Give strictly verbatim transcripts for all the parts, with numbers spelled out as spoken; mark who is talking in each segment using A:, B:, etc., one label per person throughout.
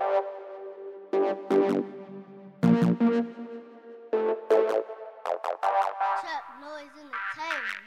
A: Trap Noise Entertainment.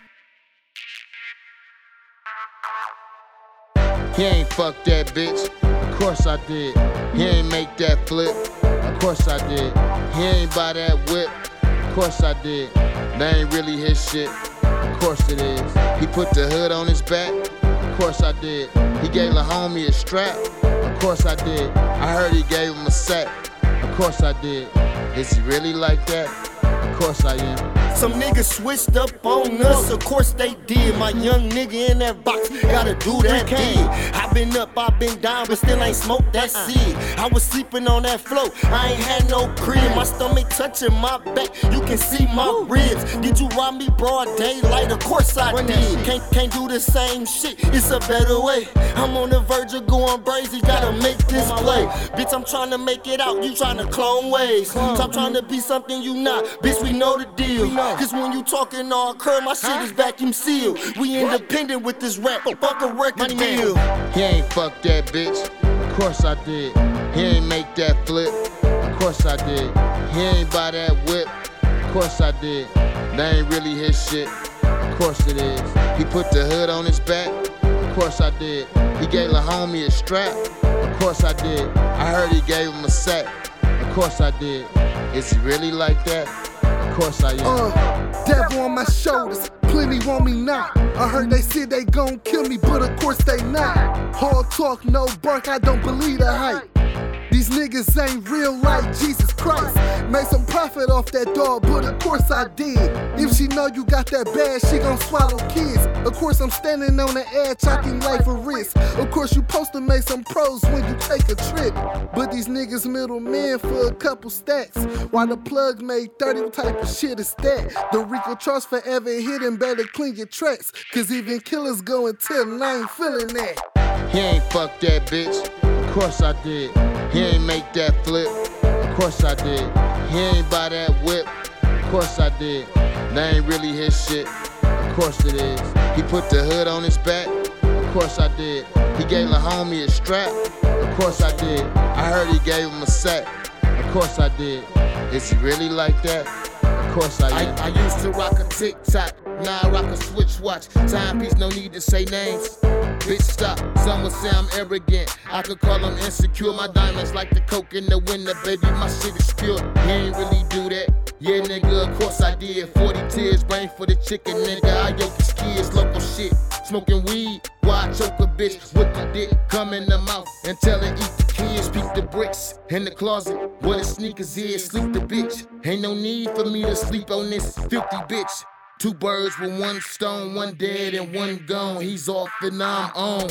B: He ain't fuck that bitch, of course I did. He ain't make that flip, of course I did. He ain't buy that whip, of course I did. That ain't really his shit, of course it is. He put the hood on his back, of course I did. He gave the homie a strap, of course I did. I heard he gave him a sack, of course I did. Is he really like that? Of course I am.
C: Some niggas switched up on us, of course they did. My young nigga in that box, gotta do that big. I been up, I been down, but still ain't smoked that seed. I was sleeping on that floor, I ain't had no crib. My stomach touching my back, you can see my ribs. Did you rob me broad daylight? Of course I did. Can't, can't do the same shit, it's a better way. I'm on the verge of going crazy, gotta make this play. Bitch, I'm trying to make it out, you trying to clone ways. Stop trying to be something you not, bitch, we know the deal. Cause when you talking all curl, my shit is vacuum sealed. We independent with this rap, fuck a record deal.
B: He ain't fuck that bitch, of course I did. He ain't make that flip, of course I did. He ain't buy that whip, of course I did. That ain't really his shit, of course it is. He put the hood on his back, of course I did. He gave the homie a strap, of course I did. I heard he gave him a sack, of course I did. Is he really like that? Of course I am.
D: Uh, devil on my shoulders, plenty want me not. I heard they said they gon' kill me, but of course they not. Hard talk, no bark, I don't believe the hype. These niggas ain't real like Jesus Christ. Made some profit off that dog, but of course I did. If she know you got that bad, she gon' swallow kids. Of course I'm standing on the edge, chalking life a risk. Of course you supposed to make some pros when you take a trip. But these niggas middlemen for a couple stacks. While the plug made thirty, what type of shit is that? The Rico Trust forever hidden, better clean your tracks. Cause even killers go and tell and I ain't feeling that.
B: He ain't fuck that bitch, of course I did. He ain't make that flip, of course I did. He ain't buy that whip, of course I did. That ain't really his shit, of course it is. He put the hood on his back, of course I did. He gave the homie a strap, of course I did. I heard he gave him a sack, of course I did. Is he really like that? Of course I am. I, I used to rock a TikTok, now I rock a switch watch. Timepiece, no need to say names. Bitch, stop. Some would say I'm arrogant. I could call them insecure. My diamonds like the coke in the winter, baby. My shit is pure. He ain't really do that. Yeah, nigga, of course I did. forty tears, brain for the chicken, nigga. I yoke his kids, local shit. Smoking weed, why I choke a bitch with the dick. Come in the mouth and tell her eat the kids. Peep the bricks in the closet. Where the sneakers is, sleep the bitch. Ain't no need for me to sleep on this filthy bitch. Two birds with one stone, one dead and one gone. He's off and I'm on.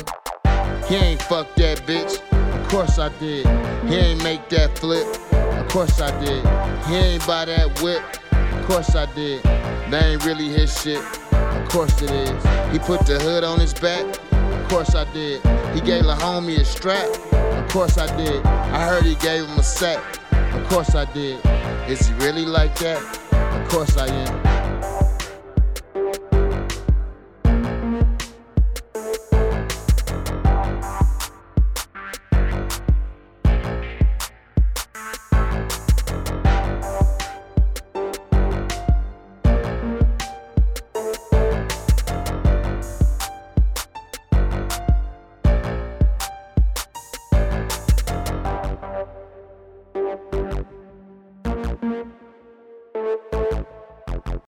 B: He ain't fuck that bitch, of course I did. He ain't make that flip, of course I did. He ain't buy that whip, of course I did. That ain't really his shit, of course it is. He put the hood on his back, of course I did. He gave the homie a strap, of course I did. I heard he gave him a sack, of course I did. Is he really like that? Of course I am.